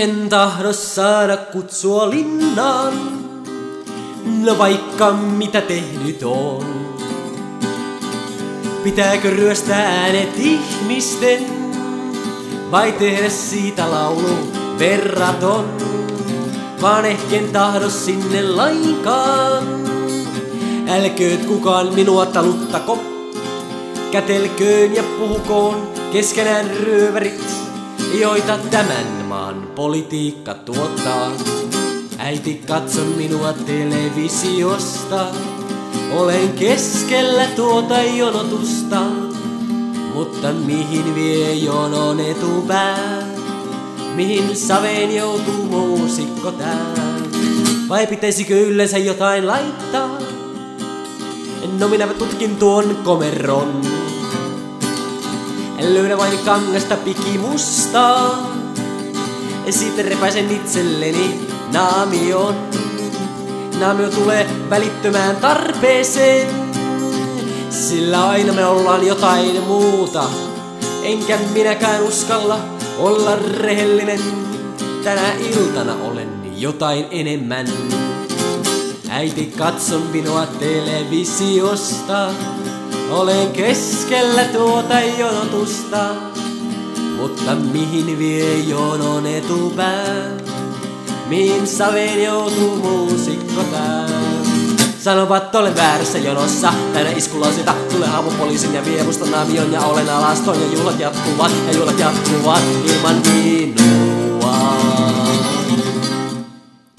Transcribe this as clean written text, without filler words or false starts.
En tahdo saada kutsua linnaan, no vaikka mitä tehnyt on. Pitääkö ryöstää äänet ihmisten, vai tehdä siitä laulu verraton? Vaan ehken tahdo sinne lainkaan. Älkööt kukaan minua taluttako, kätelköön ja puhukoon keskenään ryövärit, joita tämän maan politiikka tuottaa. Äiti, katso minua televisiosta, olen keskellä tuota jonotusta, mutta mihin vie jonon etupää? Mihin saveen joutuu muusikko tää? Vai pitäisikö yleensä jotain laittaa? No minäpä tutkin tuon komeron. En löydä vain kangasta pikimustaa. Sitten repäisen itselleni naamion. Naamio tulee välittömään tarpeeseen, sillä aina me ollaan jotain muuta. Enkä minäkään uskalla olla rehellinen. Tänä iltana olen jotain enemmän. Äiti, katso minua televisiosta, olen keskellä tuota jonotusta, mutta mihin vie jonon etupää? Mihin saveen joutuu muusikko tää? Sanovat, olen väärässä jonossa, täynnä iskulauseita. Tulee aamupoliisin ja vie musta naamion ja olen alaston ja juhlat jatkuvat ilman minua.